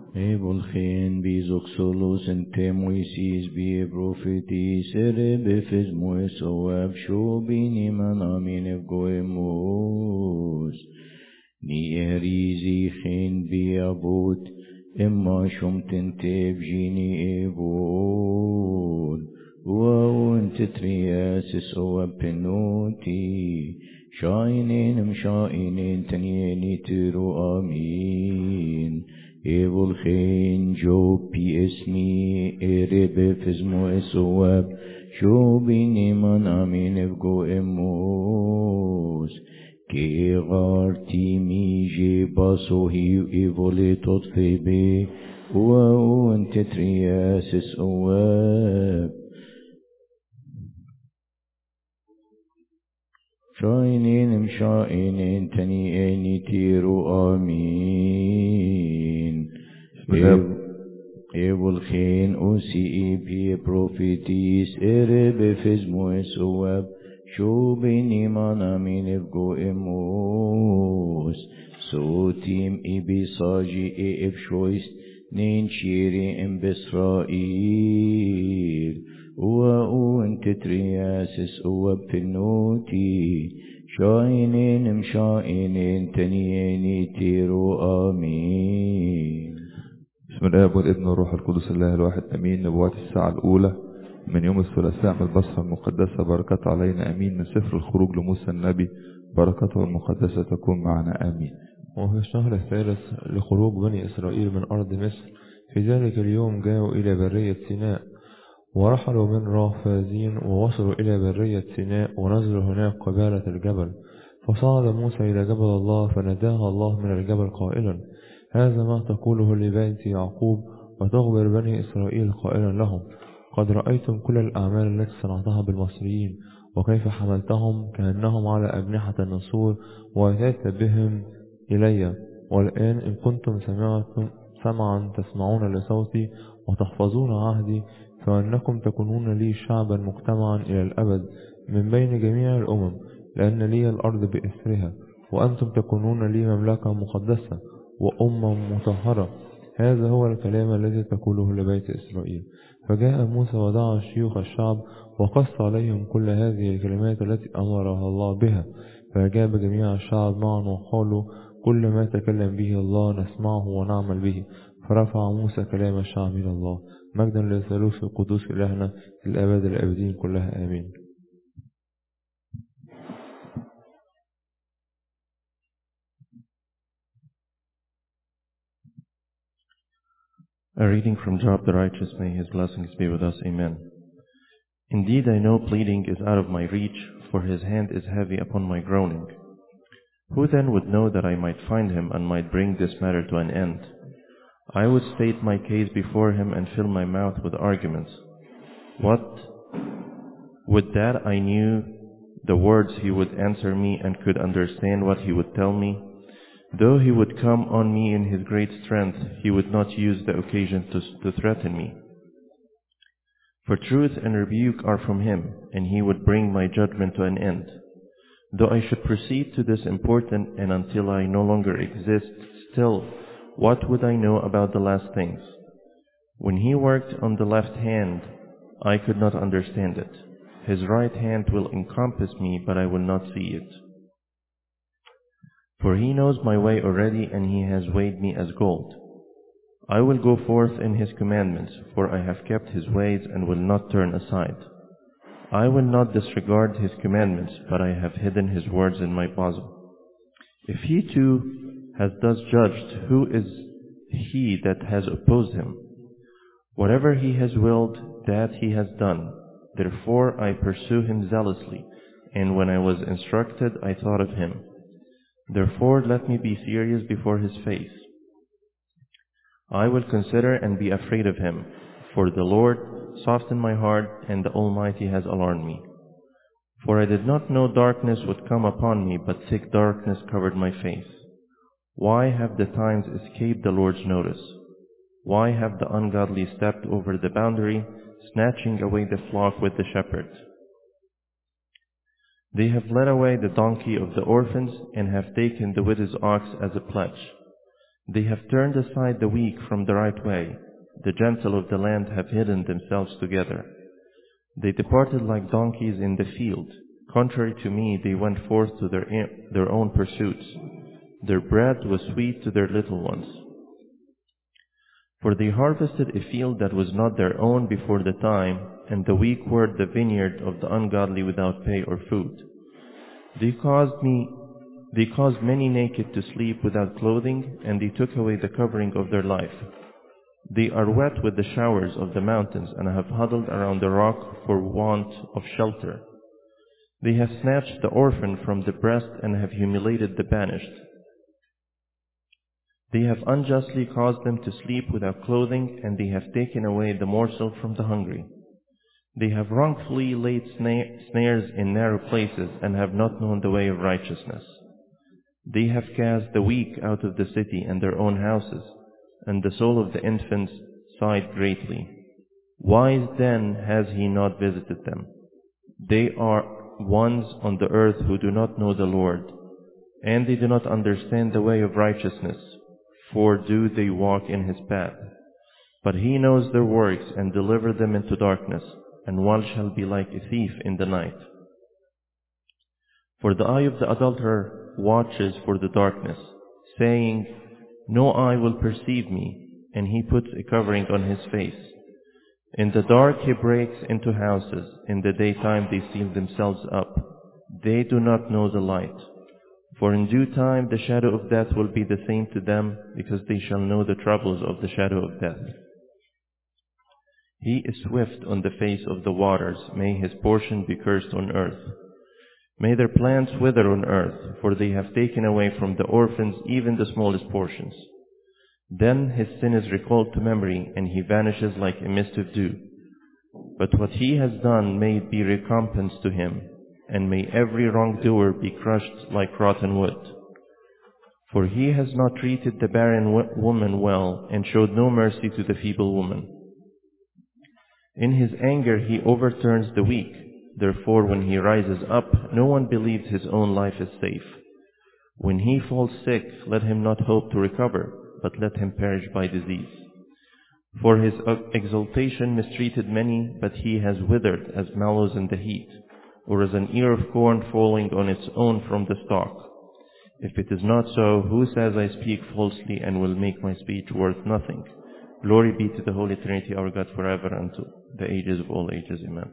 Evolgen bizoxolos en temoisis bi prophetis erebefes moesoab shobini man amin evgoemos ni erizi chen bi abot emma shumten tevjini evol وأنت ترياس وبنوتي شاينين مشاينين تنيني ترو آمين إيفول خين جو بي اسمي إرب فزمو اسواب شو بيني من آمين افقو اموس كي غارتي ميجي باسو هيو إيفولي تطفي بي وأنت ترياس سواب شاينين مشاينين تنيني تيرو آمين إيبول خين أوسي بي بروفيتيس إرب فزمو اسواب شو بيني من آمين افقو اموس سوتيم إبي صاجي إفشويست نين شيري ام بإسرائيل وأنت ترياسس وبنوتي شاينين مشاينين تنيني تيرو آمين. بسم الله والابن والروح القدس الله الواحد امين. نبوات الساعة الاولى من يوم الثلاثاء من البصرة المقدسة، بركة علينا امين. من سفر الخروج لموسى النبي، بركته المقدسة تكون معنا امين. وفي الشهر الثالث لخروج بني إسرائيل من أرض مصر، في ذلك اليوم جاءوا إلى برية سيناء، ورحلوا من رافازين ووصلوا إلى برية سيناء، ونزلوا هناك قبالة الجبل. فصعد موسى إلى جبل الله، فناداها الله من الجبل قائلا: هذا ما تقوله لبيت يعقوب، وتخبر بني إسرائيل قائلا لهم: قد رأيتم كل الأعمال التي صنعتها بالمصريين، وكيف حملتهم كأنهم على أجنحة النسور، وأتيت بهم إلي. والآن إن كنتم سمعا تسمعون لصوتي وتحفظون عهدي، فأنكم تكونون لي شعبا مجتمعا إلى الأبد من بين جميع الأمم، لأن لي الأرض بإثرها، وأنتم تكونون لي مملكة مقدسة وأمة مطهرة. هذا هو الكلام الذي تقوله لبيت إسرائيل. فجاء موسى ودعا شيوخ الشعب وقص عليهم كل هذه الكلمات التي أمرها الله بها. فأجاب جميع الشعب معا وقالوا: كل ما تكلم به الله نسمعه ونعمل به. فرفع موسى كلام الشعب إلى الله. مجدا للثالوث القدوس إلهنا الأبد الأبدين كلها آمين. A reading from Job the righteous, may his blessings be with us. Amen. Indeed, I know pleading is out of my reach, for his hand is heavy upon my groaning. Who then would know that I might find him and might bring this matter to an end? I would state my case before him and fill my mouth with arguments. What would that I knew the words he would answer me and could understand what he would tell me? Though he would come on me in his great strength, he would not use the occasion to threaten me. For truth and rebuke are from him, and he would bring my judgment to an end. Though I should proceed to this important and until I no longer exist, still, what would I know about the last things? When he worked on the left hand, I could not understand it. His right hand will encompass me, but I will not see it. For he knows my way already, and he has weighed me as gold. I will go forth in his commandments, for I have kept his ways and will not turn aside. I will not disregard his commandments, but I have hidden his words in my bosom. If he too has thus judged, who is he that has opposed him? Whatever he has willed, that he has done. Therefore I pursue him zealously, and when I was instructed, I thought of him. Therefore let me be serious before his face. I will consider and be afraid of him, for the Lord softened my heart, and the Almighty has alarmed me. For I did not know darkness would come upon me, but thick darkness covered my face. Why have the times escaped the Lord's notice? Why have the ungodly stepped over the boundary, snatching away the flock with the shepherd? They have led away the donkey of the orphans, and have taken the widow's ox as a pledge. They have turned aside the weak from the right way. The gentle of the land have hidden themselves together. They departed like donkeys in the field. Contrary to me, they went forth to their own pursuits. Their bread was sweet to their little ones. For they harvested a field that was not their own before the time, and the weak were the vineyard of the ungodly without pay or food. They caused many naked to sleep without clothing, and they took away the covering of their life. They are wet with the showers of the mountains, and have huddled around the rock for want of shelter. They have snatched the orphan from the breast, and have humiliated the banished. They have unjustly caused them to sleep without clothing, and they have taken away the morsel from the hungry. They have wrongfully laid snares in narrow places, and have not known the way of righteousness. They have cast the weak out of the city and their own houses, and the soul of the infants sighed greatly. Why then has he not visited them? They are ones on the earth who do not know the Lord, and they do not understand the way of righteousness, for do they walk in his path. But he knows their works, and deliver them into darkness, and one shall be like a thief in the night. For the eye of the adulterer watches for the darkness, saying, no eye will perceive me, and he puts a covering on his face. In the dark he breaks into houses, in the daytime they seal themselves up. They do not know the light. For in due time the shadow of death will be the same to them, because they shall know the troubles of the shadow of death. He is swift on the face of the waters, may his portion be cursed on earth. May their plants wither on earth, for they have taken away from the orphans even the smallest portions. Then his sin is recalled to memory, and he vanishes like a mist of dew. But what he has done may be recompensed to him, and may every wrongdoer be crushed like rotten wood. For he has not treated the barren woman well, and showed no mercy to the feeble woman. In his anger he overturns the weak. Therefore, when he rises up, no one believes his own life is safe. When he falls sick, let him not hope to recover, but let him perish by disease. For his exaltation mistreated many, but he has withered as mallows in the heat, or as an ear of corn falling on its own from the stalk. If it is not so, who says I speak falsely and will make my speech worth nothing? Glory be to the Holy Trinity, our God, forever and to the ages of all ages. Amen.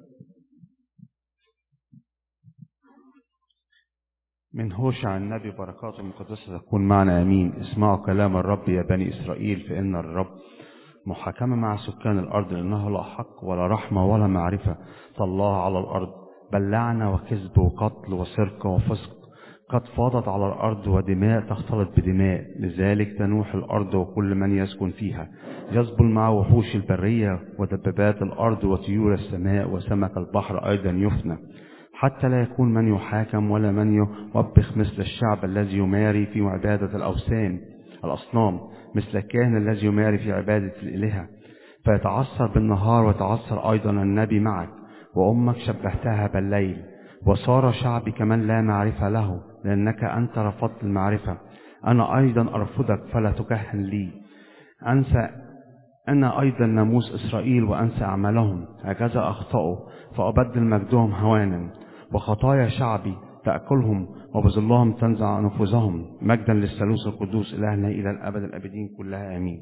من هوشع النبي بركاته المقدسة تكون معنا أمين. اسمعوا كلام الرب يا بني إسرائيل، فإن الرب محاكمة مع سكان الأرض، لأنه لا حق ولا رحمة ولا معرفة الله على الأرض، بل لعنة وكذب وقتل وسرقة وفسق قد فاضت على الأرض، ودماء تختلط بدماء. لذلك تنوح الأرض وكل من يسكن فيها، يزبل مع وحوش البرية ودبابات الأرض وطيور السماء، وسمك البحر أيضا يفنى، حتى لا يكون من يحاكم ولا من يوبخ مثل الشعب الذي يماري في عبادة الأصنام، مثل الكاهن الذي يماري في عبادة الإلهة. فيتعثر بالنهار ويتعثر أيضا النبي معك، وأمك شبهتها بالليل. وصار شعبي كمن لا معرفة له، لأنك أنت رفضت المعرفة. أنا أيضا أرفضك فلا تكهن لي. أنسى أنا أيضا ناموس إسرائيل وأنسى أعمالهم، هكذا أخطأوا فأبدل مجدهم هوانا، وخطايا شعبي تأكلهم، وبظلهم تنزع نفوذهم. مجدا للثالوث القدوس إلهنا إلى الأبد الأبدين كلها آمين.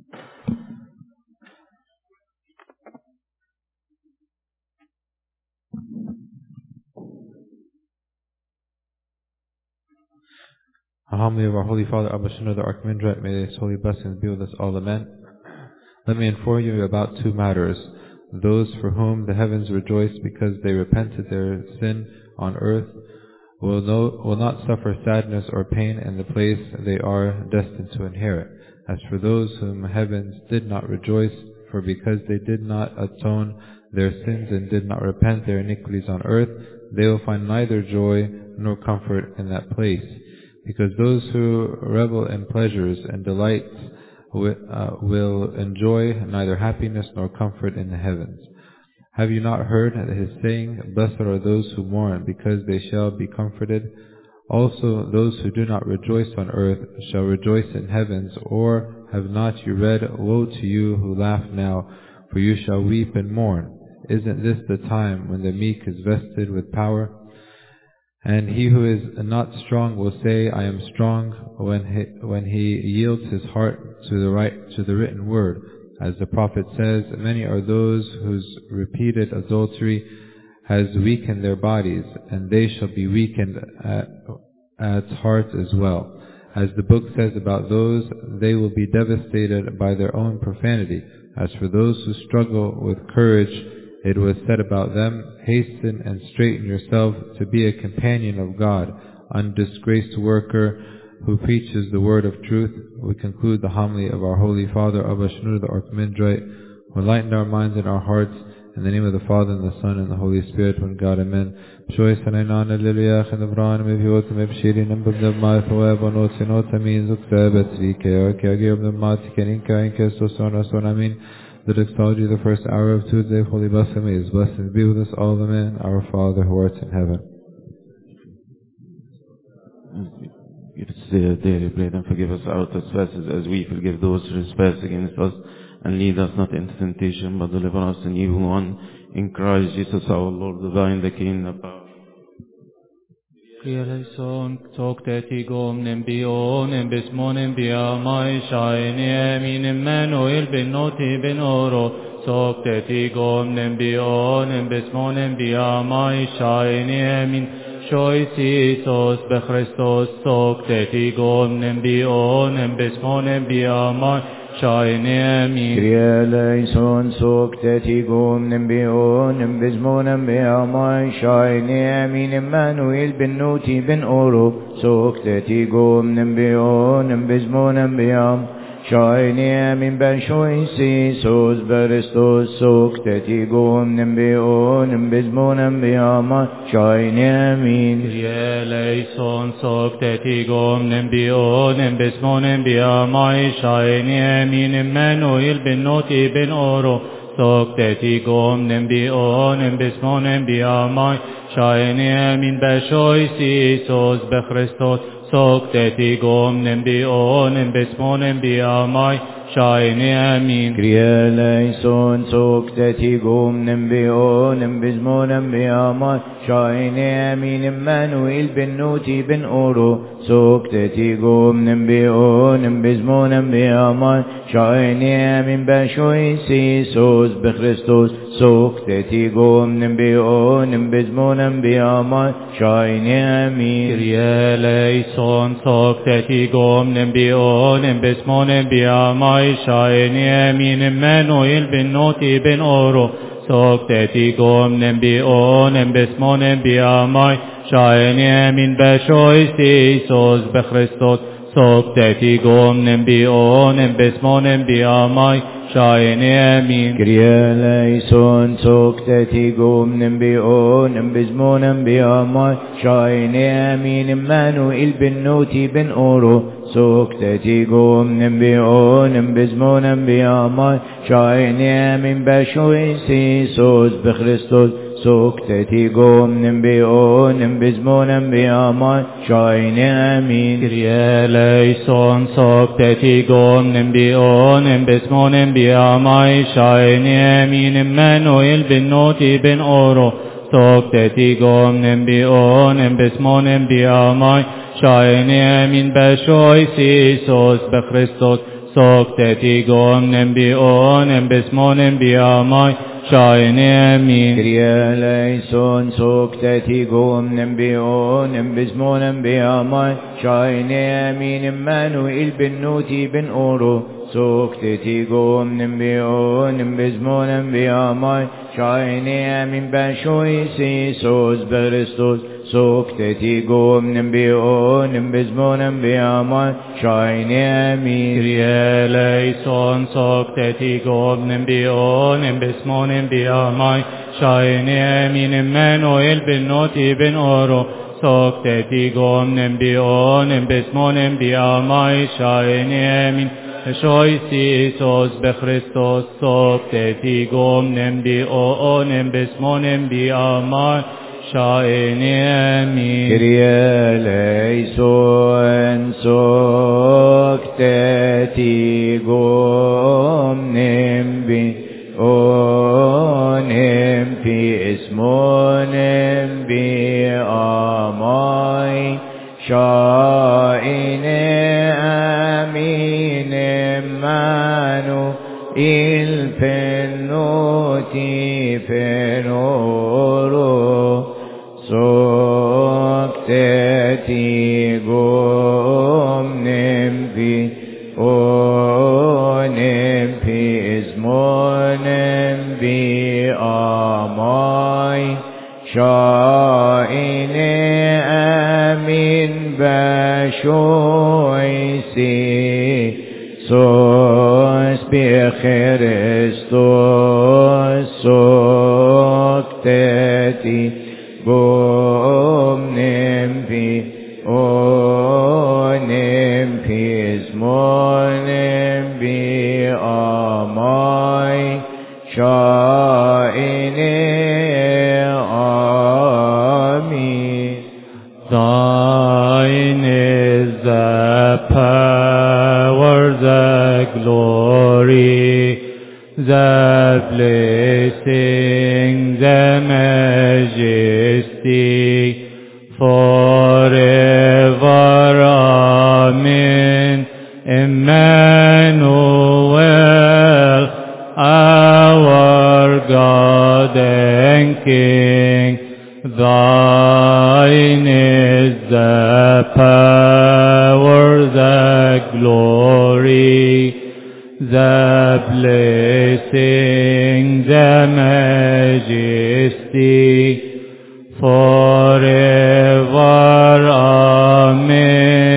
A homily of our Holy Father Abba Shinra, the Archimandrite, may his holy blessings be with us all. Amen. Let me inform you about two matters. Those for whom the heavens rejoice because they repented their sin on earth will not suffer sadness or pain in the place they are destined to inherit. As for those whom heavens did not rejoice, for because they did not atone their sins and did not repent their iniquities on earth, they will find neither joy nor comfort in that place. Because those who revel in pleasures and delights will enjoy neither happiness nor comfort in the heavens. Have you not heard his saying, blessed are those who mourn, because they shall be comforted? Also those who do not rejoice on earth shall rejoice in heavens. Or have not you read, Woe to you who laugh now, for you shall weep and mourn. Isn't this the time when the meek is vested with power? And he who is not strong will say, I am strong, when he yields his heart to the written word. As the prophet says, many are those whose repeated adultery has weakened their bodies, and they shall be weakened at heart as well. As the book says about those, they will be devastated by their own profanity. As for those who struggle with courage, it was said about them, Hasten and straighten yourself to be a companion of God, undisgraced worker who preaches the word of truth. We conclude the homily of our Holy Father, Abba Shneur the Archimandrite, who enlightened our minds and our hearts. In the name of the Father, and the Son, and the Holy Spirit, one God, Amen. The doxology of the first hour of Tuesday of Holy Blasphemy is blessed and be with us all, Amen. Our Father who art in heaven. Give us the daily bread and forgive us our trespasses as we forgive those who trespass against us. And lead us not into temptation, but deliver us from evil one. In Christ Jesus our Lord, the thine, the King, the power. Eleison, tocteti gomnem bionem bismonem biamai shaine min Emmanuel ben noti ben oro. Tocteti gomnem bionem bismonem biamai shaine min shoisisos be Christos. Tocteti gomnem bionem bismonem biamai shaine min. Kyrie eleison, tocteti gomnem bionem bismonem biamai shaine min Emmanuel ben noti ben oro. Tocteti gomnem bionem bismonem biamai shaine min ben shoisisos be Christos. Tocteti gomnem bionem bismonem biamai shaine min. Kyrie eleison, tocteti gomnem bionem bismonem biamai shaine min Emmanuel ben noti ben oro. Tocteti gomnem bionem bismonem biamai shaine min ben shoisisos be Christos. Tocteti gomnem bionem bismonem biamai shaine min. Kyrie eleison, tocteti gomnem bionem bismonem biamai shaine min Emmanuel ben noti ben oro. Tocteti gomnem bionem bismonem biamai shaine min ben shoisisos be Christos. Tocteti gomnem bionem bismonem biamai shaine min. Kyrie eleison, tocteti gomnem bionem bismonem biamai shaine min Emmanuel ben noti ben oro. Tocteti gomnem bionem bismonem biamai shaine min ben shoisisos be Christos. Tocteti gomnem bionem bismonem biamai shaine min. Kyrie eleison, tocteti gomnem bionem bismonem biamai shaine min Emmanuel ben noti ben oro. Tocteti gomnem bionem bismonem biamai shaine min ben shoisisos be Christos. Tocteti gomnem bionem bismonem biamai shaine min. Kyrie eleison, tocteti gomnem bionem bismonem biamai shaine min Emmanuel ben noti ben oro. Tocteti gomnem bionem bismonem biamai shaine min ben shoisisos be Christos. Tocteti gomnem bionem bismonem biamai shaine min. Kyrie eleison, tocteti gomnem bionem bismonem biamai shaine min Emmanuel ben noti ben oro. Tocteti gomnem bionem bismonem biamai shaine min ben shoisisos be Christos. Tocteti gomnem bionem bismonem biamai shaine min. Kyrie eleison, tocteti gomnem bionem bismonem biamai shaine min Emmanuel ben noti ben oro. Tocteti gomnem bionem bismonem biamai shaine min shoisisos be Christos. Tocteti gomnem bionem bismonem biamai شايني أمين كريا ليسون سوكتتي قوم نمبي نمبي اسمو نمبي آماي شايني أمين مانو الفنوتي فنورو سوكتتي قوم نمبي نمبي اسمو نمبي آماي شايني أمين بشويسي سوس بخريستوس سوكتتي قوم نمبي نمبي اسمو نمبي آماي شايني آمين. Thine is the power, the glory, the blessing, the majesty, forever. Amen. Emmanuel, our God and King, thine is the power, the glory, the blessing, the majesty, forever. Amen.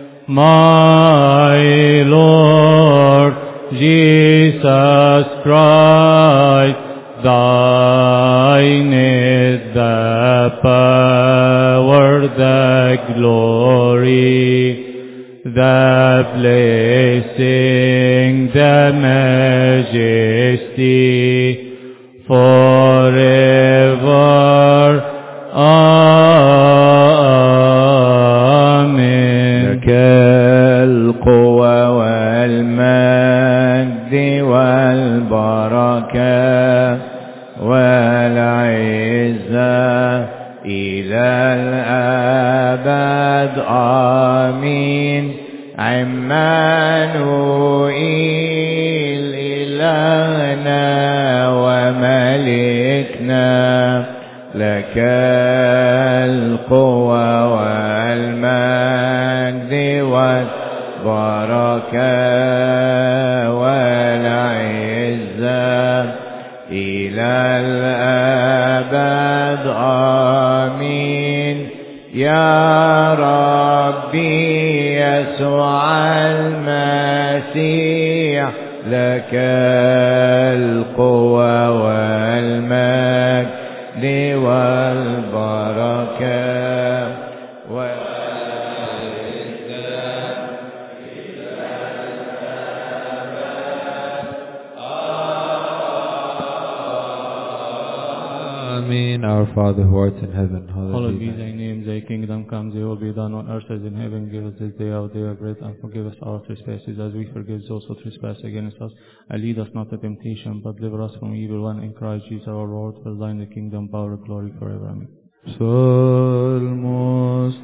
My Lord Jesus Christ, thine is the power, the glory, the blessing, the majesty, forever. Amen. لك القوة والمجد والبركة والعزة إلى الأبد. آمين. عمانوئيل إلهنا وملكنا، لك القوة والمجد والبركة والعزة إلى الأبد. آمين. يا ربي يسوع المسيح، لك القوة والمجد والبركة Amen. Our Father who art in heaven, Hallowed be hallelujah. thy name, thy kingdom come, thy will be done on earth as in heaven. Give us this day our daily bread, and forgive us our trespasses as we forgive those who trespass against us. And lead us not to temptation, but deliver us from evil one. In Christ Jesus our Lord, for thine the kingdom, power, and glory forever. Amen. Salmos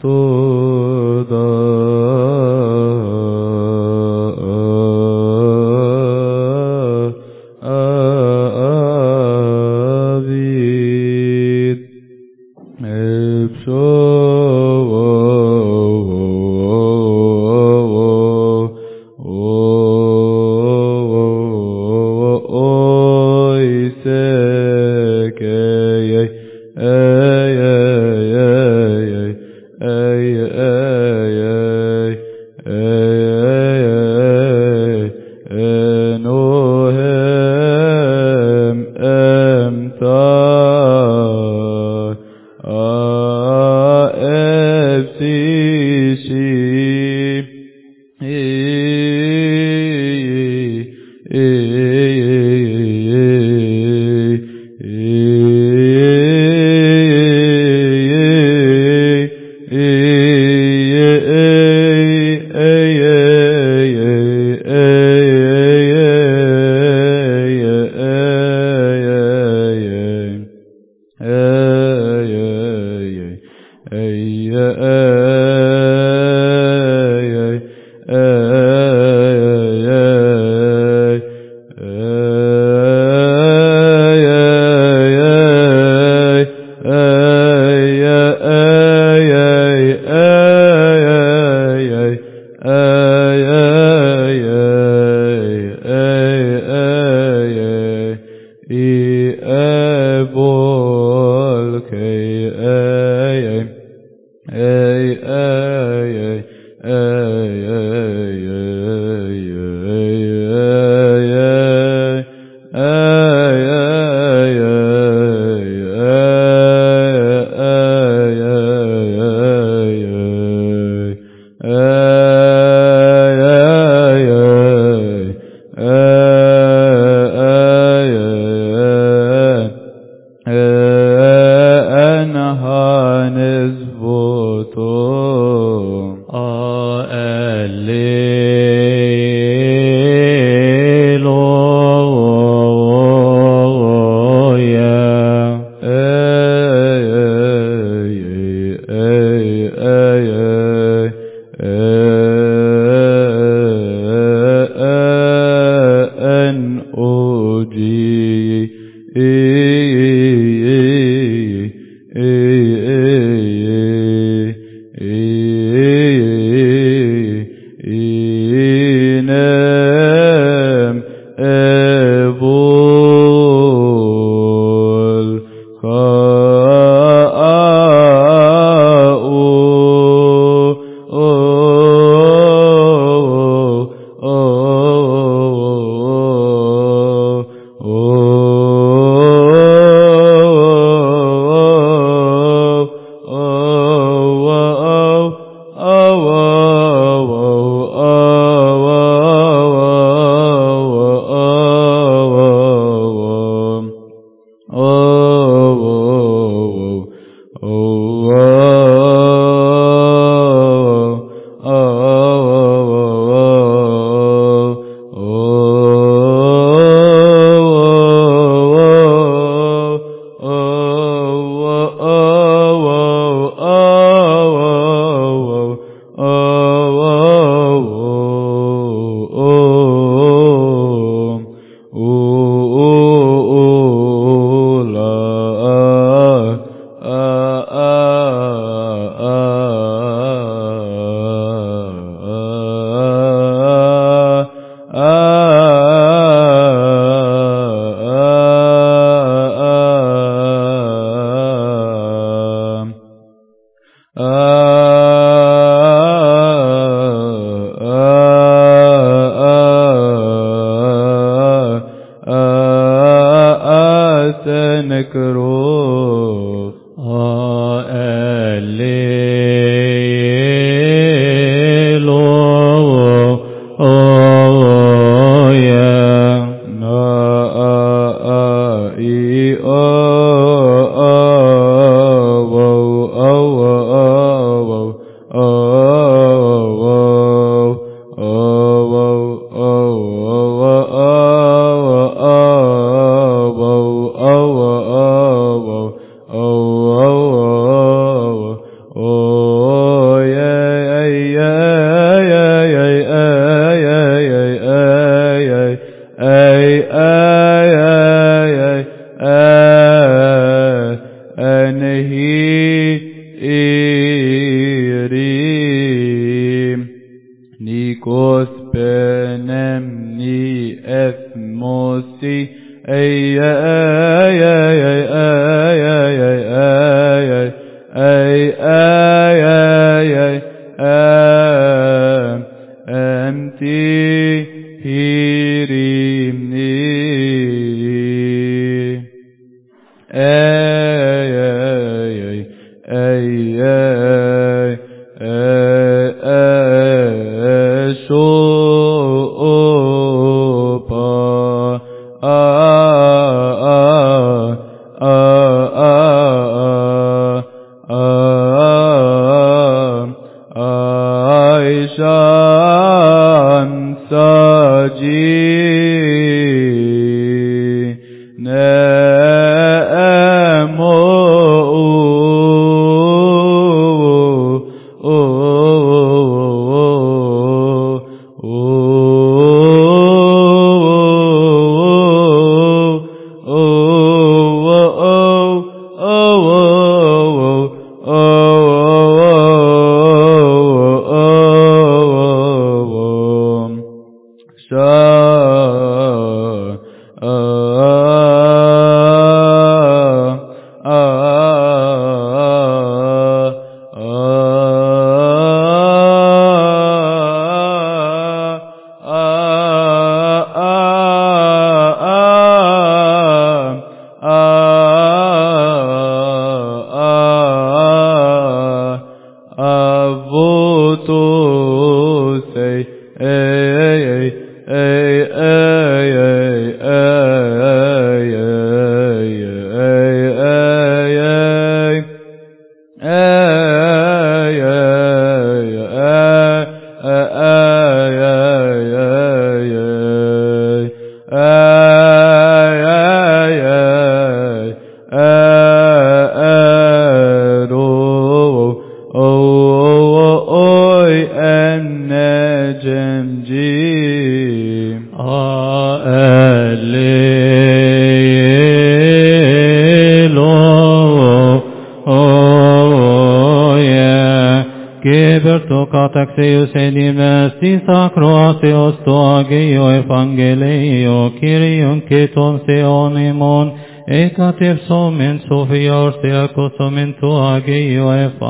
Geber καταξίους ενήμες της ακροάσεως το Αγίου Ευαγγελίου Κύριον και των Θεών ημών εκατευσόμεν σοφία ώστε ακούσομεν το Αγίου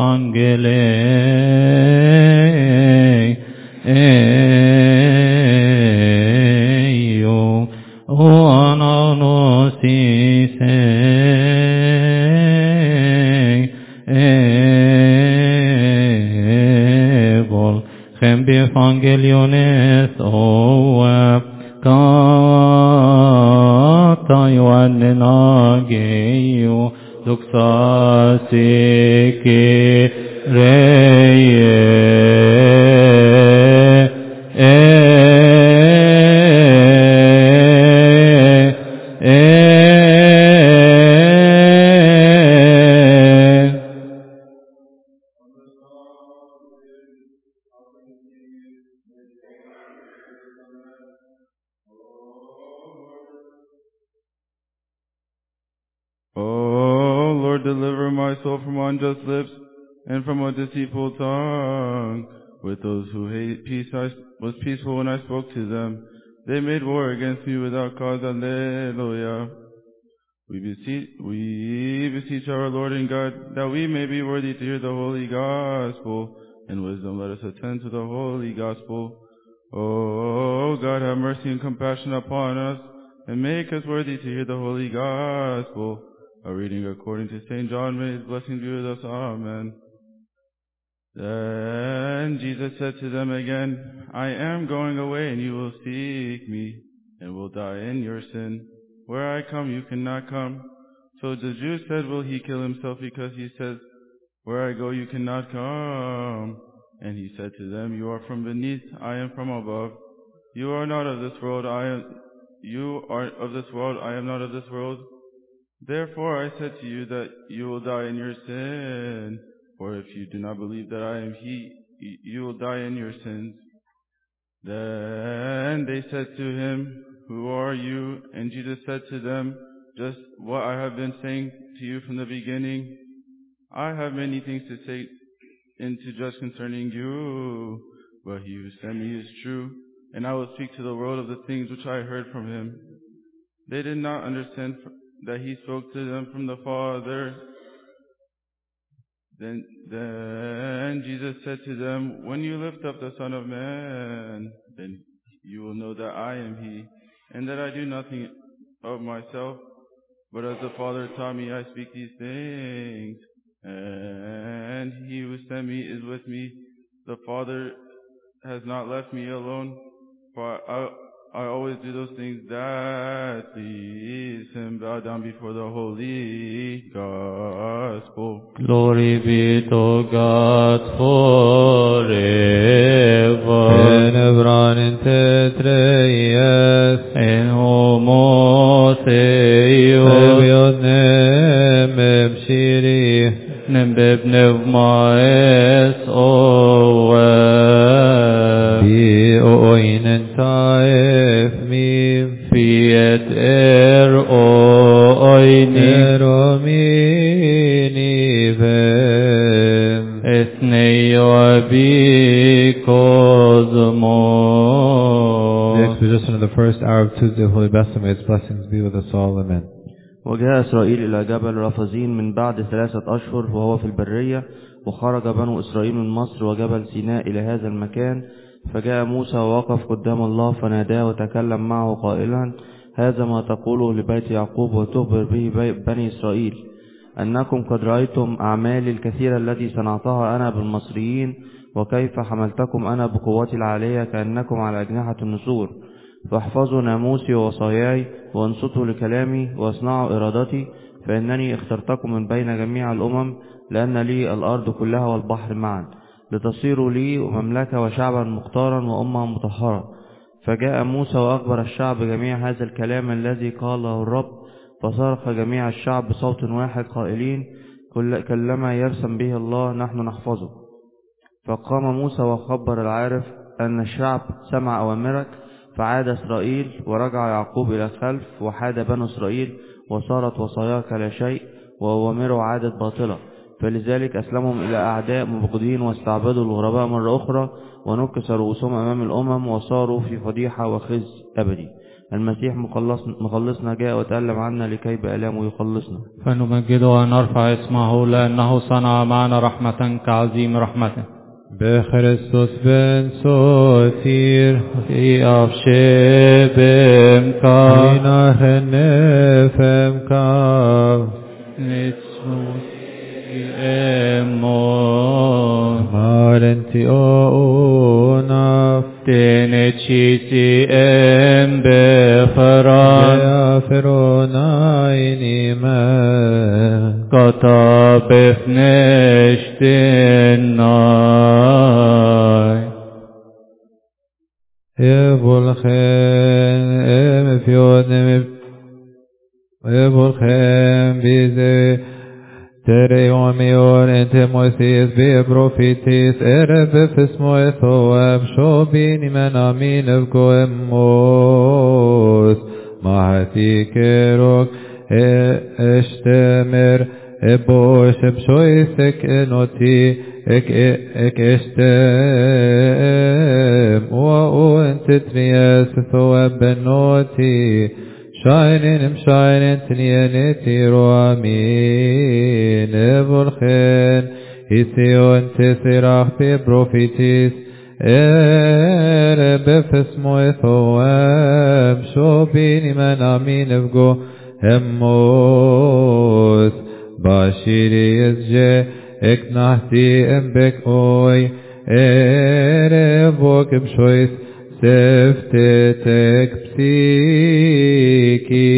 Ευαγγελίου ο αναγνώστης Evangeliones oa kata Ioannenageu duxasike reye O Lord, deliver my soul from unjust lips and from a deceitful tongue. With those who hate peace, I was peaceful when I spoke to them. They made war against me without cause. Alleluia. We beseech our Lord and God that we may be worthy to hear the holy gospel. In wisdom let us attend to the holy gospel. O God, have mercy and compassion upon us, and make us worthy to hear the holy gospel. A reading according to St. John, may his blessing be with us. Amen. Then Jesus said to them again, I am going away, and you will seek me, and will die in your sin. Where I come, you cannot come. So the Jews said, will he kill himself because he says, where I go, you cannot come? And he said to them, you are from beneath, I am from above. You are not of this world, you are of this world, I am not of this world. Therefore I said to you that you will die in your sin. For if you do not believe that I am he, you will die in your sins. Then they said to him, who are you? And Jesus said to them, just what I have been saying to you from the beginning. I have many things to say and to judge concerning you, but he who sent me is true, and I will speak to the world of the things which I heard from him. They did not understand that he spoke to them from the Father. Then Jesus said to them, when you lift up the Son of Man, then you will know that I am he, and that I do nothing of myself, but as the Father taught me, I speak these things. And he who sent me is with me. The Father has not left me alone, for I always do those things that please him. Bow down before the holy gospel. Glory be to God forever. Enebran in tetreyes En homo theos Eviot nemem shiri Nembeb nevmaes owe Bi oinen taef mim Fiet oini Eromini vem Ethnei abi cosmo. The exposition of the first hour of Tuesday of Holy Baptism, may its blessings be with us all. Amen. وجاء إسرائيل إلى جبل رافزين من بعد 3 أشهر وهو في البرية، وخرج بنو إسرائيل من مصر وجبل سيناء إلى هذا المكان. فجاء موسى ووقف قدام الله فناداه وتكلم معه قائلا هذا ما تقوله لبيت يعقوب وتخبر به بني إسرائيل أنكم قد رأيتم أعمالي الكثيرة التي صنعتها أنا بالمصريين، وكيف حملتكم أنا بقوتي العالية كأنكم على أجنحة النسور. فاحفظوا ناموسي ووصاياي وانصتوا لكلامي واصنعوا إرادتي، فإنني اخترتكم من بين جميع الأمم، لأن لي الأرض كلها والبحر معا، لتصيروا لي مملكة وشعبا مختارا وأمة مطهرة. فجاء موسى وأخبر الشعب جميع هذا الكلام الذي قاله الرب، فصرخ جميع الشعب بصوت واحد قائلين كلما يرسم به الله نحن نحفظه. فقام موسى وخبر العارف أن الشعب سمع أوامرك، فعاد إسرائيل ورجع يعقوب إلى الخلف، وحاد بنو إسرائيل وصارت وصاياك لا شيء وأوامره عادت باطلة. فلذلك أسلمهم إلى أعداء مبغضين واستعبدوا الغرباء مرة أخرى ونكس رؤوسهم أمام الأمم وصاروا في فضيحة وخزي أبدي. المسيح مخلصنا جاء وتألم عنا لكي بآلامه يخلصنا. فنمجده ونرفع اسمه لأنه صنع معنا رحمة كعظيم رحمته. بخريستوس بن سوتير في أفشي Ina hennefem kav نسموس إمون Marenti onaf تنشيسي إم بفران Ya feronaini me كتاب فنشتناي Evolchen emfjodnem Evolchen bize Tere omior ente Moises be prophetis erebe fismo ethoab shobin imen amin evgo emos mahati kerok eshtemer ebo shem shoisek enoti ek eshtem o ente trias ethoab benoti Shining tniyaneti roamin evolchen hision tesirach pe prophetis befes moethoam shobin iman amin evgo hemos bashiri ezje eknahti embek oy erevok ebshois Seftetek psiki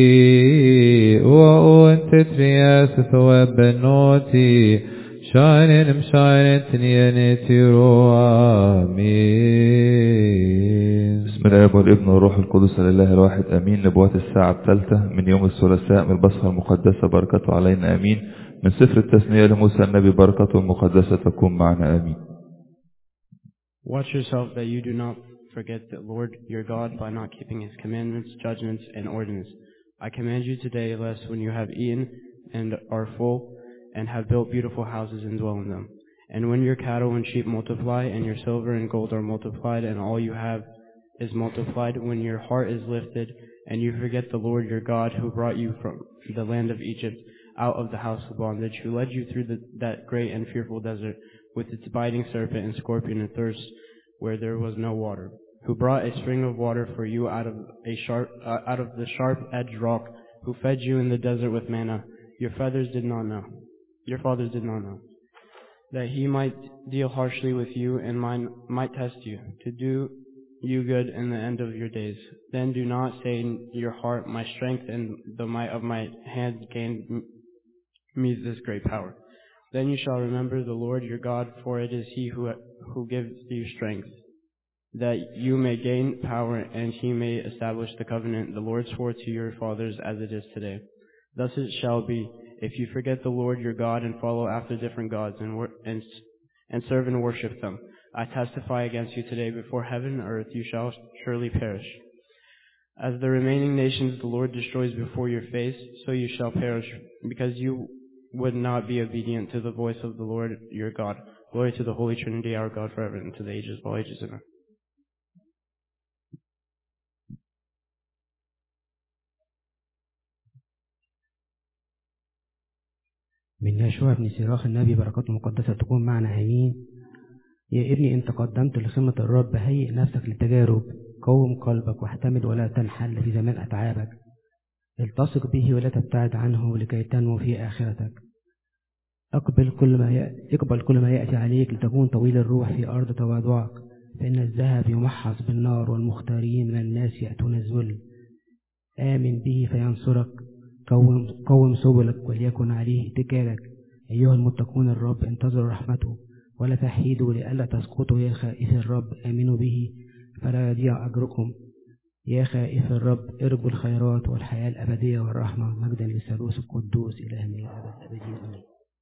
وأنت ترياس ثواب بنوتي شاين تنينتي آمين. بسم الله والابن والروح القدس لله الواحد امين. نبوات الساعة الثالثة من يوم الثلاثاء من البصخة المقدسة بركته علينا امين. من سفر التثنية لموسى النبي بركته المقدسة تكون معنا امين. Watch yourself that you do not forget the Lord your God by not keeping his commandments, judgments, and ordinances. I command you today, lest when you have eaten and are full, and have built beautiful houses and dwell in them, and when your cattle and sheep multiply, and your silver and gold are multiplied, and all you have is multiplied, when your heart is lifted, and you forget the Lord your God, who brought you from the land of Egypt, out of the house of bondage, who led you through that great and fearful desert, with its biting serpent and scorpion and thirst, where there was no water, who brought a spring of water for you out of the sharp-edged rock, who fed you in the desert with manna. Your fathers did not know, that he might deal harshly with you and might test you, to do you good in the end of your days. Then do not say in your heart, my strength and the might of my hand gained me this great power. Then you shall remember the Lord your God, for it is he who gives you strength, that you may gain power, and he may establish the covenant the Lord swore to your fathers as it is today. Thus it shall be, if you forget the Lord your God and follow after different gods and serve and worship them. I testify against you today before heaven and earth, you shall surely perish. As the remaining nations the Lord destroys before your face, so you shall perish, because you would not be obedient to the voice of the Lord your God. Glory to the Holy Trinity, our God, forever and to the ages of all ages. Amen. من يشوع بن سراخ النبي بركاته المقدسة تكون معنا آمين. يا ابني إن تقدمت لخدمة الرب هيئ نفسك للتجارب، قوم قلبك واحتمل ولا تنحل في زمان أتعابك، التصق به ولا تبتعد عنه لكي تنمو في آخرتك. اقبل كل ما يأتي عليك لتكون طويل الروح في أرض تواضعك، فإن الذهب يمحص بالنار والمختارين من الناس يأتون الذل. آمن به فينصرك، قوم سبلك وليكن عليه اتكالك. أيها المتقون الرب انتظروا رحمته ولا تحيدوا لئلا تسقطوا. يا خائف الرب آمنوا به فلا يضيع أجركم. يا خائف الرب ارجوا الخيرات والحياة الأبدية والرحمة. مجدا للثالوث القدوس إلهنا الأبد أبدين.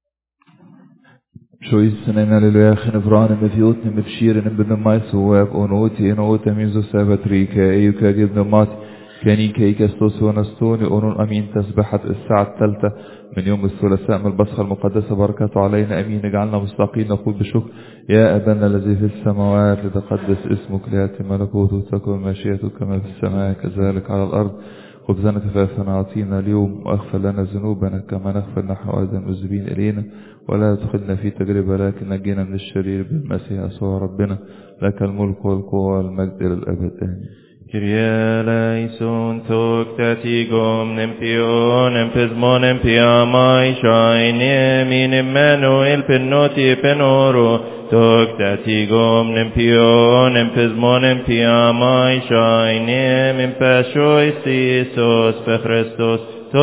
Sjoisenen alleluia, genevranen med fjotnen med skiren med den mais og og noti en ota min så savat rike, eu kagib no mat كانين كيكستوس ونستوني أونون أمين تسبحة الساعة 3 من يوم الثلاثاء من البصخة المقدسة بركاته علينا أمين. اجعلنا مستقيم نقول بشكر يا أبانا الذي في السماوات لتقدس اسمك ليأتي ملكوتك تكن مشيئتك كما في السماء كذلك على الأرض. خبزنا كفافنا أعطينا اليوم وأغفر لنا ذنوبنا كما نغفر نحن أيضا المذنبين إلينا ولا تدخلنا في تجربة لكن نجينا من الشرير بالمسيح يسوع ربنا لك الملك والقوة والمجد إلى الأبد آمين. Kyrie eleison toktatigom nempion empesmon empiamai shaine min Emmanuel penoti penoro toktatigom nempion empesmon empiamai shaine min pashois Iisus pe Christos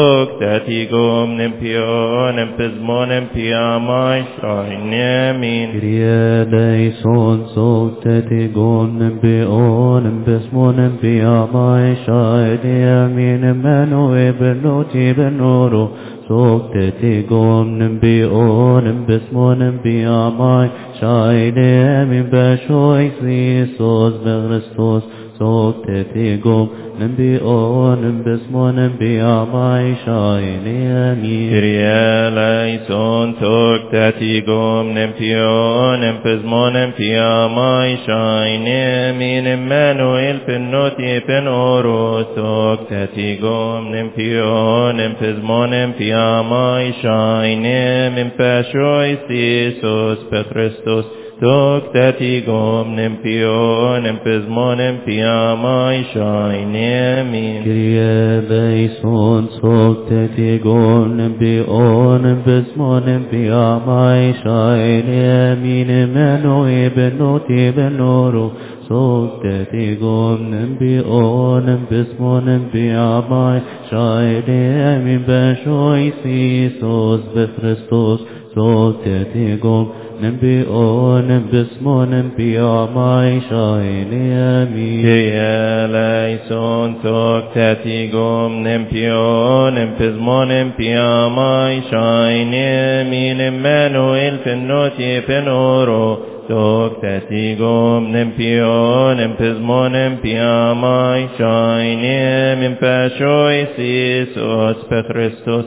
toktatigom nempion empesmon empiamai shaine min Kyrie eleison toktatigom nempion empesmon empiamai shaine min Emmanuel penoti penoro toktatigom nempion empesmon empiamai shaine min pashois Iisus pe Christos toktatigom nempion empesmon empiamai shaine amin. Kyrie eleison toktatigom nempion empesmon empiamai shaine min Emmanuel penoti penoro toktatigom nempion empesmon empiamai shaine min pashois Iisus pe Christos toktatigom nempion empesmon empiamai shaine amin. Kyrie eleison toktatigom nempion empesmon empiamai shaine amin. Emmanuel penoti penoro toktatigom nempion empesmon empiamai shaine amin. Pashois Iisus pe Christos toktatigom nempion empesmon empiamai shaine amin. Kyrie eleison toktatigom nempion empesmon empiamai shaine amin. Emmanuel penoti penoro toktatigom nempion empesmon empiamai shaine amin. Pashois Iisus pe Christos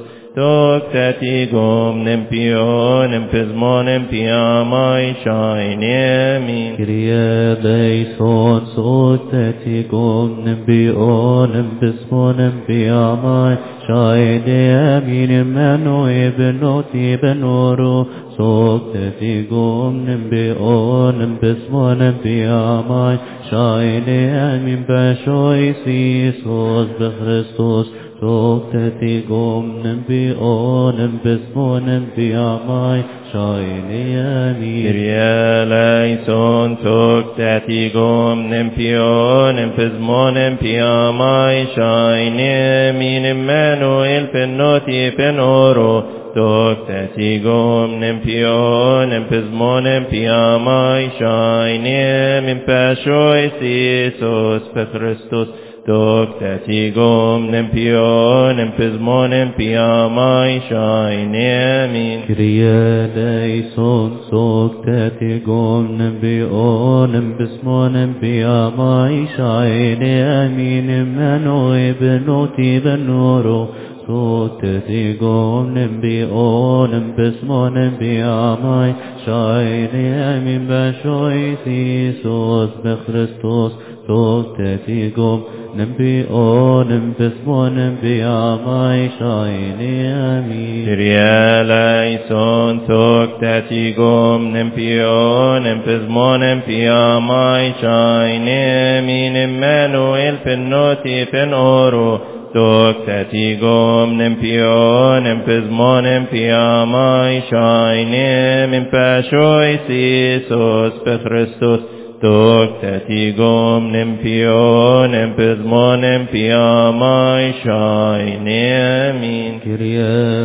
toktatigom nempion empesmon empiamai shaine amin. Kyrie eleison toktatigom nempion empesmon empiamai shaine amin. Emmanuel penoti penoro toktatigom nempion empesmon empiamai shaine amin. Pashois Iisus pe Christos toktatigom nempion empesmon empiamai shaine amin. Kyrie eleison toktatigom nempion empesmon empiamai shaine amin. Emmanuel penoti penoro toktatigom nempion empesmon empiamai shaine amin. Pashois Iisus pe Christos toktatigom nempion empesmon empiamai shaine amin. Kyrie eleison toktatigom nempion empesmon empiamai shaine amin. Emmanuel penoti penoro toktatigom nempion empesmon empiamai shaine amin. Pashois Iisus pe Christos toktatigom nempion empesmon empiamai shaine amin. Kyrie eleison toktatigom nempion empesmon empiamai shaine amin. Emmanuel penoti penoro toktatigom nempion empesmon empiamai shaine amin. Pashois Iisus pe Christos toktatigom nempion empesmon empiamai shaine amin. Kyrie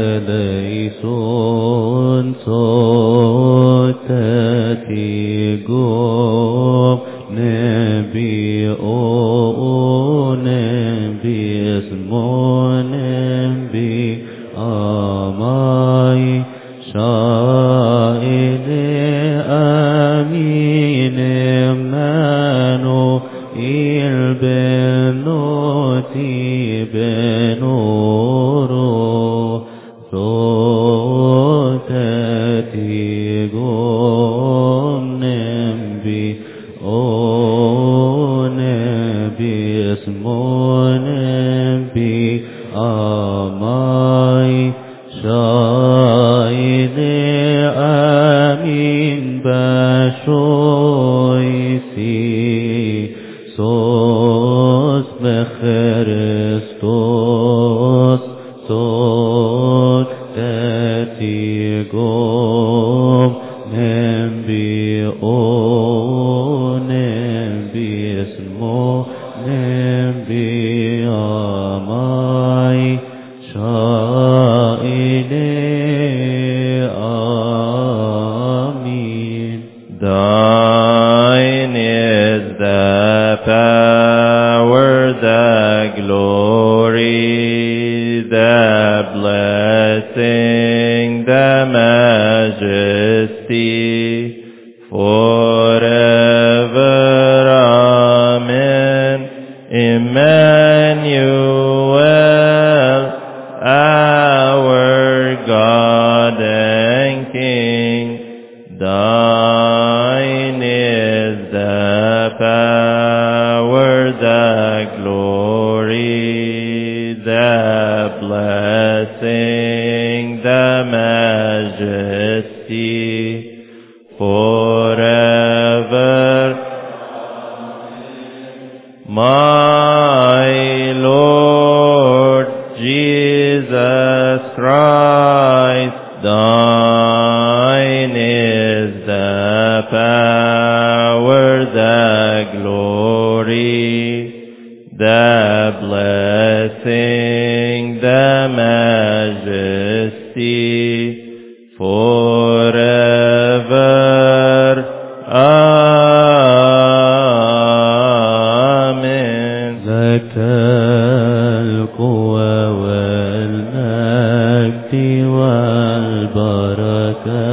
eleison toktatigom nempion empesmon empiamai shaine amin. Emmanuel penoti بنوره صوتتي قوم نبي نبي اسمه نبي أماي شايدي أمين بشويسي صوت بخريستوس صوت تاتي قوم نبي نبي اسمه نبي أماي شائني آمين. Thine is the power, the glory, the blessing, the majesty, forever. Amen. Emmanuel, our God and King, thine is the power, the glory, the blessing, the majesty, forever. My Lord Jesus Christ, thine is the power, the glory, the blessing, the majesty, forever. Amen. لك القوة والمجد والبركة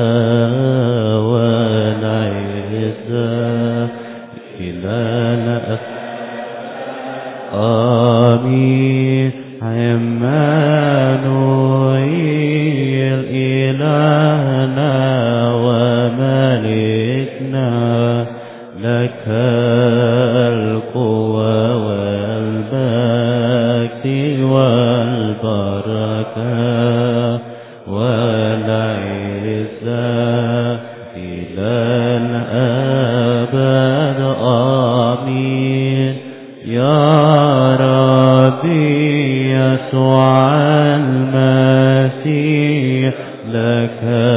والعزة إلى الأبد. آمين. عمانوئيل إلهنا وملكنا، لك القوة والمجد والبركة والعزة إلى الأبد. آمين. يا ربي يسوع المسيح، لك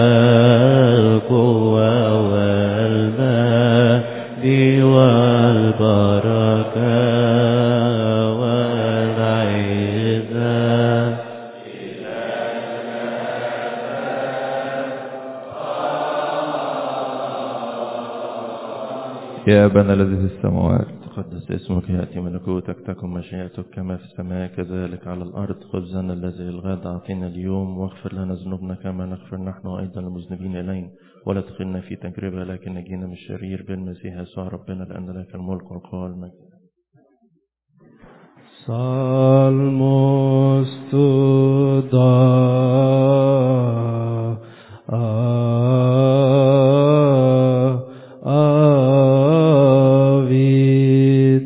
القوة والمجد والبركة والعزة. يا أبانا الذي في السماوات، تقدس اسمك، يأتي ملكوتك، تكن مشيئتك كما في السماء كذلك على الأرض. خبزنا الذي للغد أعطينا اليوم، واغفر لنا ذنوبنا كما نغفر نحن أيضا المذنبين إلينا، ولا تدخلنا في تجربة لكن نجينا من الشرير بالمسيح يسوع ربنا، لأن لك الملك والقوة والمجد. Salmos tuda avid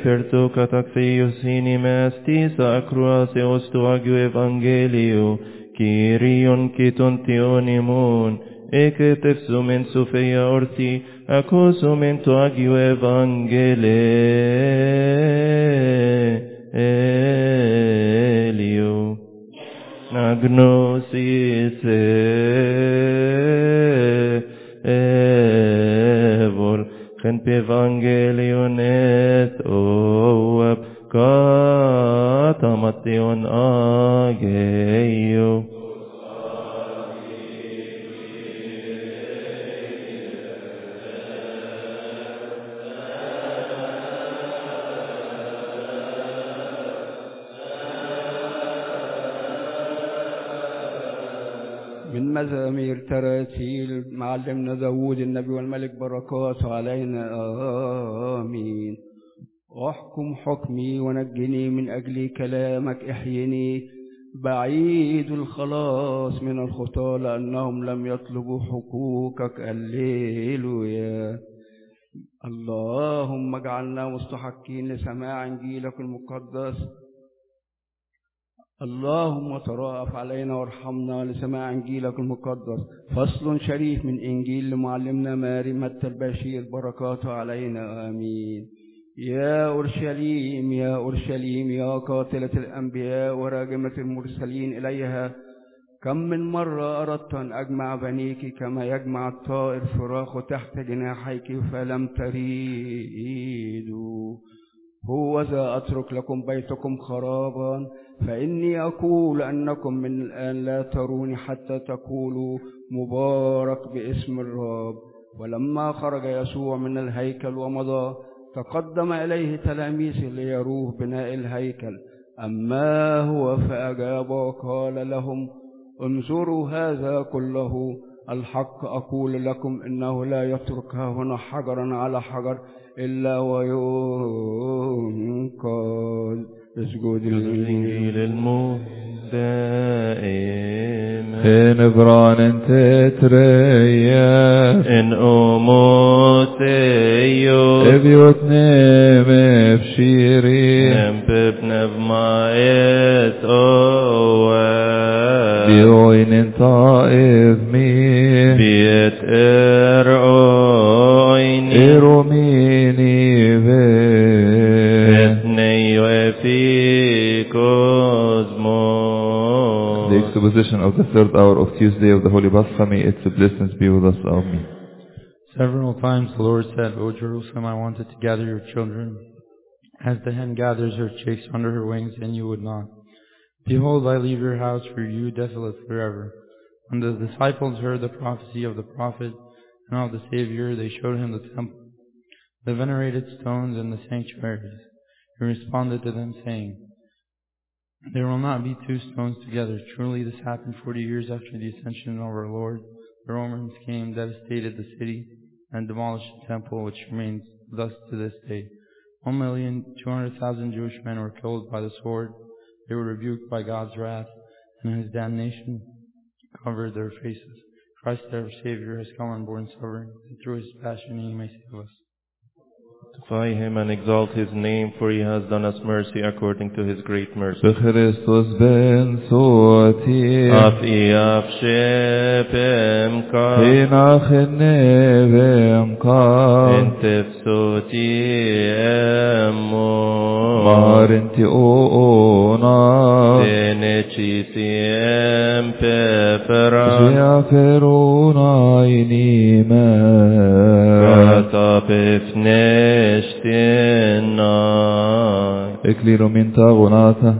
referto kataxios inimes tis acruas eosto agio evangelio, Kyrion kitontionimon, eke tefsumen sofeia orti, acosumento agio evangelio. Agnosis evol, gen evangelion et oab, katamation ageio. من مزامير تراتيل معلمنا داود النبي والملك بركاته علينا آمين. احكم حكمي ونجني من أجل كلامك احيني، بعيد الخلاص من الخطاة لأنهم لم يطلبوا حقوقك. هللويا. اللهم اجعلنا مستحقين لسماع إنجيلك المقدس. اللهم ترأف علينا وارحمنا لسماع إنجيلك المقدس. فصل شريف من إنجيل لمعلمنا ماري متى البشير بركاته علينا آمين. يا أورشليم يا أورشليم يا قاتلة الأنبياء وراجمة المرسلين إليها، كم من مرة أردت أن أجمع بنيك كما يجمع الطائر فراخه تحت جناحيك فلم تريدوا. هوذا أترك لكم بيتكم خرابا، فإني أقول أنكم من الآن لا تروني حتى تقولوا مبارك باسم الرب. ولما خرج يسوع من الهيكل ومضى، تقدم إليه تلاميذه ليروه بناء الهيكل. أما هو فأجاب وقال لهم انظروا هذا كله، الحق أقول لكم إنه لا يترك هنا حجرا على حجر إلا وينقذ. اسجد الإنجيل المدائم إن بران تتريف إن أموتيو ابيوتني مفشيري نمببنا بمايت أواب بيوين طائف مي بيت إرعويني إروميني إثني وفي كوزمو. The exposition of the third hour of Tuesday of the Holy Blasphemy, its blessings be with us. Amen. Several times the Lord said, O Jerusalem, I wanted to gather your children, as the hen gathers her chicks under her wings, and you would not. Behold, I leave your house for you desolate forever. When the disciples heard the prophecy of the prophet and of the Savior, they showed him the temple, the venerated stones, and the sanctuaries. He responded to them, saying, there will not be two stones together. Truly this happened 40 years after the ascension of our Lord. The Romans came, devastated the city, and demolished the temple, which remains thus to this day. 1,200,000 Jewish men were killed by the sword. They were rebuked by God's wrath, and his damnation covered their faces. Christ our Savior has come and borne suffering, and through his passion he may save us. Glorify him and exalt his name, for he has done us mercy according to his great mercy. بخريستوس بن صوتي أف شبمك هنا خني بمك انت بصوتي أمو مار انت أونا تنشيسي أم بفرا جافرون عيني ما رطب فنشتنا اكليرو من تاغناتا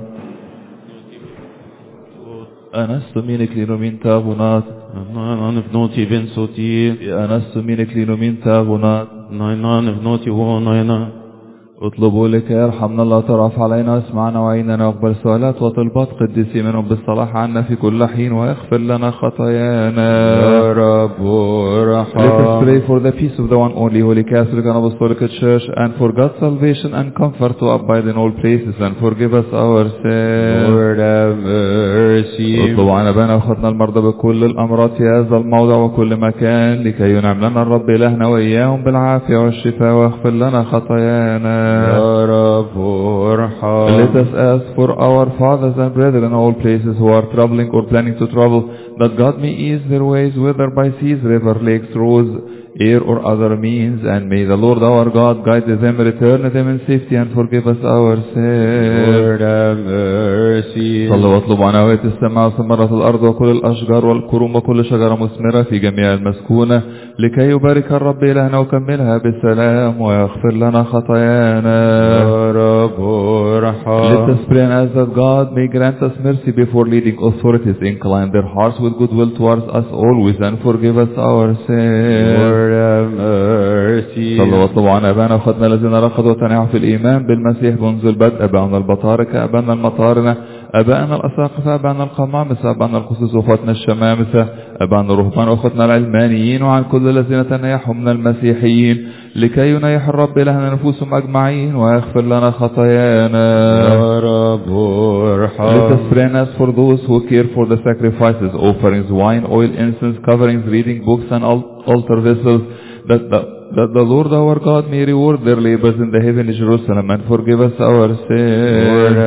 أنست من اكليرو من تاغنات نانا نفنوتي بن صوتي أنست من اكليرو من تاغنات نانا نفنوتي ونانا اطلبوا لك يرحمنا الله ترأف علينا اسمعنا وعيننا واقبل سؤالات وطلبات قدسي منهم بالصلاح عنا في كل حين ويغفر لنا خطايانا يا رب Let us pray for the peace of the one only Holy Catholic and Apostolic Church and for God's salvation and comfort to abide in all places and forgive us our sins. Lord have mercy. اطلبوا عنا بنا وخطنا المرضى بكل الأمراض في هذا الموضع وكل مكان لكي ينعم لنا الرب إلهنا وإياهم بالعافية والشفاء ويغفر لنا خطايانا. Let us ask for our fathers and brethren in all places who are traveling or planning to travel, that God may ease their ways, whether by seas, river, lakes, roads, air or other means, and may the Lord our God guide them, return them in safety, and forgive us our sins. Lord have mercy. صلوا واطلبوا عن هوية السماء وثمرة الأرض وكل الأشجار والكروم وكل شجرة مثمرة في جميع المسكونة، لكي يبارك الرب إلهنا وكملها بالسلام ويغفر لنا خطايانا. Let us pray and ask that God may grant us mercy before leading authorities, incline their hearts with goodwill towards us always, and forgive us our sins. صلوا واطلبوا عن أبانا وأخواتنا الذين رقدوا وتنعوا في الإيمان بالمسيح منذ البدء، أبانا البطاركة، أبانا المطارنة، أبانا الأساقفة، أبانا القمامسة، أبانا القسوس وأخواتنا الشمامسة، أبانا الرهبان وأخواتنا العلمانيين، وعن كل الذين تنيحوا من المسيحيين، لكي ينيح الرب إلهنا نفوسهم أجمعين ويغفر لنا خطايانا. Let us pray and ask for those who care for the sacrifices, offerings, wine, oil, incense, coverings, reading books, and altar vessels, that the Lord our God may reward their labors in the heavenly Jerusalem and forgive us our sins.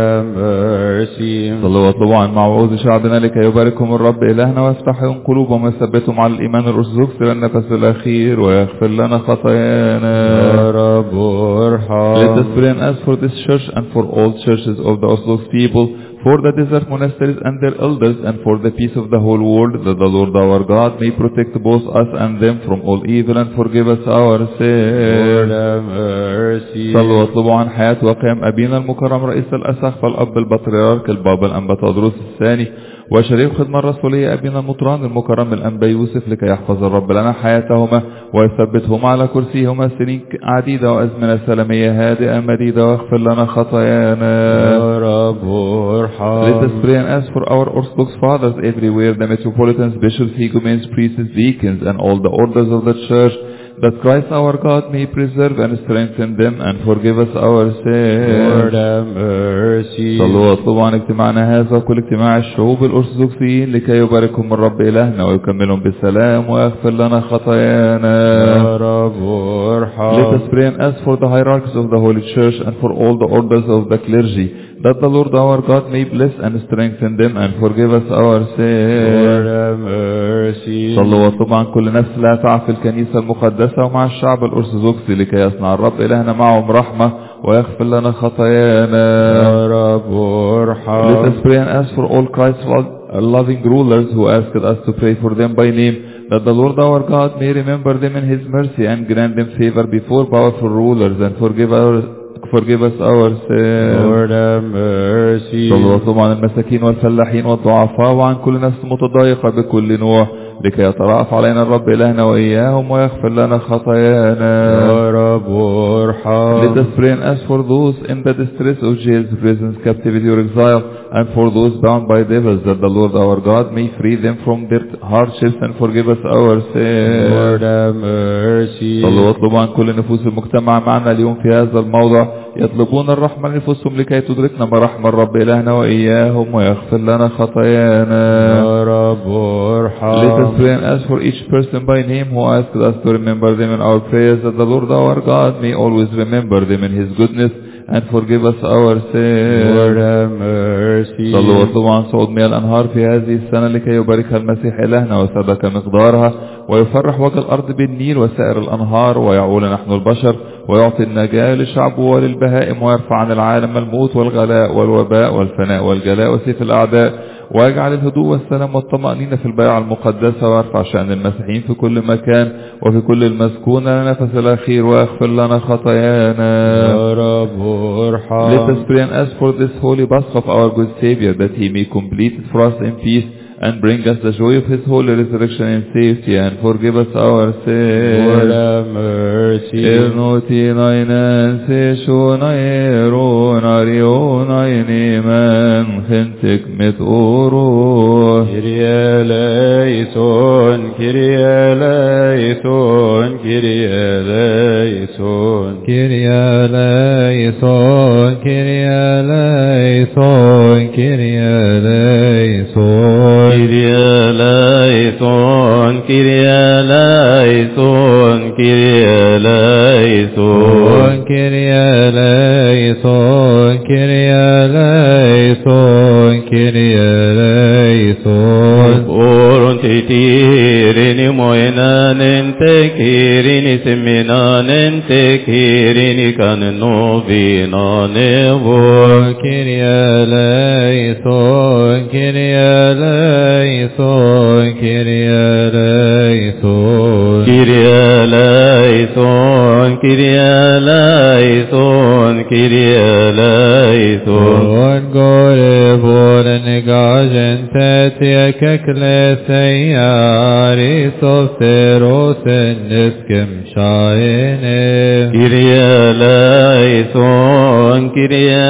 صلوا واطلبوا عن معوذ شعبنا لكي يباركهم الرب إلهنا ويفتحهم قلوبهم ويثبتهم على الإيمان الأرثوذكسي للنفس الأخير ويغفر لنا خطايانا. Let us pray and ask for this church and for all churches of the Orthodox people, for the desert monasteries and their elders, and for the peace of the whole world, that the Lord our God may protect both us and them from all evil and forgive us our sins. صلوا واطلبوا عن حياة وقيام أبينا المكرم رئيس الأساقفة الأب البطريرك البابا الأنبا تودروس الثاني، وشريف خدمة الرسولية أبينا المطران المكرم الأنبا يوسف، لكي يحفظ الرب لنا حياتهما ويثبتهما على كرسيهما سنين عديدة وأزمنة سلامية هادئة مديدة ويغفر لنا خطايانا. Let us pray and ask for our Orthodox fathers everywhere, the metropolitans, bishops, hegumens, priests, deacons, and all the orders of the church, that Christ our God may preserve and strengthen them and forgive us our sins. صلوا واطلبوا عن اجتماعنا هذا وكل اجتماع الشعوب الأرثوذكسيين، لكي يباركهم الرب إلهنا ويكملهم بالسلام ويغفر لنا خطايانا. Let us pray and ask for the hierarchies of the Holy Church and for all the orders of the clergy, that the Lord our God may bless and strengthen them and forgive us our sins. صلوا واطلبوا عن كل نفس لا تعرف في الكنيسة المقدسة ومع الشعب الأرثوذكسي، لكي يصنع الرب إلهنا معهم رحمة ويغفر لنا خطايانا. Let us pray and ask for all Christ's loving rulers who asked us to pray for them by name, that the Lord our God may remember them in His mercy and grant them favor before powerful rulers and forgive us our sins. صلوا واطلبوا عن المساكين والفلاحين والضعفاء وعن كل نفس متضايقة بكل نوع، لكي يترأف علينا الرب إلهنا وإياهم ويغفر لنا خطايانا. Let us pray and ask for those in the distress of jails, prisons, captivity or exile, and for those bound by devils, that the Lord our God may free them from their hardships and forgive us our sins. صلوا واطلبوا عن كل نفوس المجتمع معنا اليوم في هذا الموضع، يطلبون الرحمة لنفوسهم لكي تدركنا مراحم الرب إلهنا وإياهم ويغفر لنا خطايانا. Let us pray and ask for each person by name who asked us to remember them in our prayers, that the Lord our God may always remember them in His goodness and forgive us our sins. صلوا واطلبوا عن صعود مياه الأنهار في هذه السنة، لكي يباركها المسيح إلهنا وسبك مقدارها ويفرح وجه الأرض بالنيل وسائر الأنهار، ويعول نحن البشر ويعطي النجاة لشعبه وللبهائم، ويرفع عن العالم الموت والغلاء والوباء والفناء والجلاء وسيف الأعداء، ويجعل الهدوء والسلام والطمأنينة في البيعة المقدسة، ويرفع شأن المسيحيين في كل مكان وفي كل المسكون لنفس الأخير ويغفر لنا خطايانا. Let us pray and ask for this holy Pasch of our good Savior, that He may complete it for us in peace and bring us the joy of His holy resurrection in safety and forgive us our sins. Lord have mercy. Kyrie eleison, Kyrie eleison, Kyrie eleison, Kyrie eleison, Kyrie eleison, Kyrie eleison, Kyrie eleison. eleison, Kyrie eleison, Kyrie eleison, Kyrie eleison, Kyrie eleison, Kyrie eleison. Orun titirini moinanen tekirini seminanen tekirini kannovinanevo. Kyrie eleison, Kyrie eleison, Kyrie eleison. Kyrie eleison, Kyrie eleison, Kyrie eleison. Gore voren gajen tetiek ecclesia Aristoteros niskem shaine. Kyrie eleison, Kyrie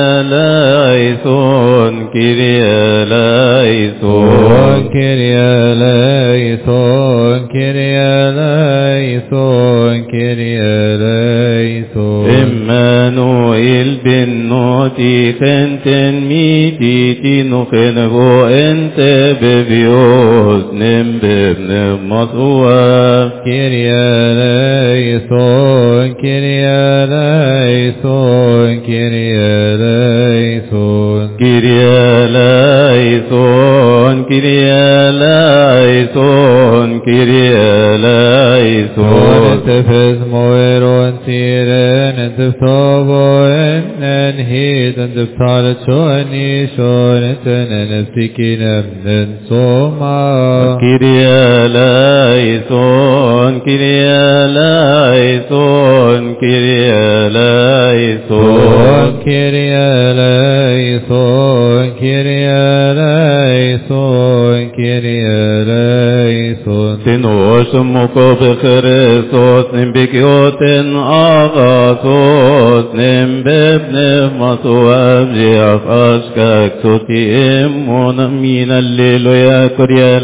eleison, Kyrie eleison. Kyrie eleison, Kyrie eleison, Kyrie eleison. Emmanuel ben noti khenten mititi nukhenvo ente bevios nembebne masua. Kyrie eleison, Kyrie eleison, Kyrie eleison. Kyrie eleison, Kyrie eleison, Kyrie eleison. Tefes moeron tiren and teftovo en hid and teftara choani shoreten and eftikinem den soma. Kyrie eleison, Kyrie eleison, Kyrie eleison. Kyrie eleison, Kyrie eleison, Kyrie eleison. Tinos moko b'Christos nimbikioten agathos nimbebne masuab jiaf ashkak sotiim monamin alleluia kuriel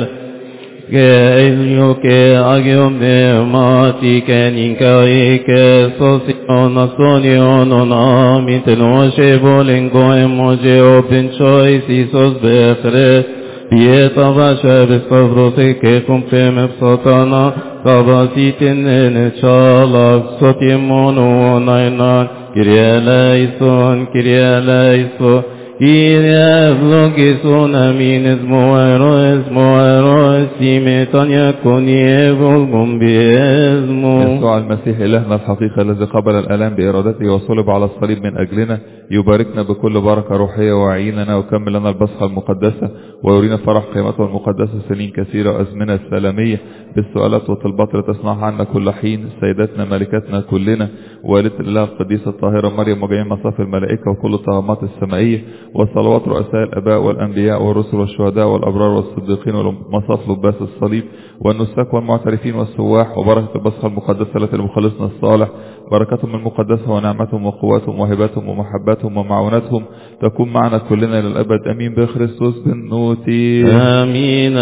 Ke agium de mati keninka ike sosion asonion amiten oshe volengo emoje open choice isos bechre Pieta vasha bestavrote ke kumfem satana Kavasitin ene chalak sotimono nainan Kyrie eleison, Kyrie eleison Kyrie vlogison amin esmoero simetan yakon volgum biezmo. يسوع المسيح إلهنا الحقيقة الذي قبل الآلام بإرادته وصلب على الصليب من أجلنا يباركنا بكل بركة روحية ويعيننا ويكمل لنا البصخة المقدسة ويورينا فرح قيمته المقدسة سنين كثيرة وأزمنة سلامية بالسؤالات والطلبات التي تصنعها عنا كل حين سيداتنا ملكاتنا كلنا والدة الله القديسة الطاهرة مريم وجميع مصاف الملائكة وكل الطغمات السمائية وصلوات رؤساء الآباء والأنبياء والرسل والشهداء والأبرار والصديقين ومصاف لباس الصليب والنساك والمعترفين والسواح وبركة البصخة المقدسة التي لمخلصنا الصالح بركتهم المقدسة ونعمتهم وقواتهم وهباتهم ومحباتهم ومعونتهم تكون معنا كلنا للأبد أمين بخريستوس بالنوتي أمين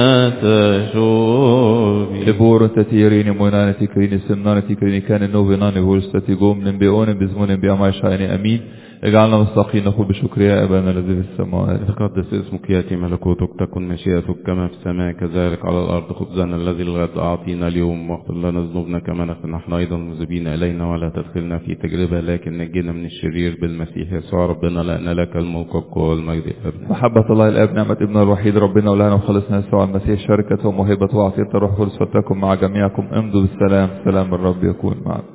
تشوفي لبور تتيرين مونان تكرين سمنان تكرين كان النوبنان بولس تتيقوم نبيئون بزمون بأماي شايني أمين اجعلنا مستقيم نقول بشكر يا أبانا الذي في السماوات تقدس اسمك يأتي ملكوتك تكن مشيئتك كما في السماء كذلك على الأرض خبزنا الذي الغد أعطينا اليوم واغفر لنا ذنوبنا كما نغفر نحن أيضا المذنبين إلينا ولا تدخلنا في تجربة لكن نجينا من الشرير بالمسيح يسوع ربنا لأن لك الملك والقوة والمجد أبدا. محبة الله الآب نعمة ابنه الوحيد ربنا ولنا وخلصنا يسوع المسيح شركته وموهبة وعطية الروح القدس فلتكن مع جميعكم امضوا بالسلام سلام الرب يكون معكم.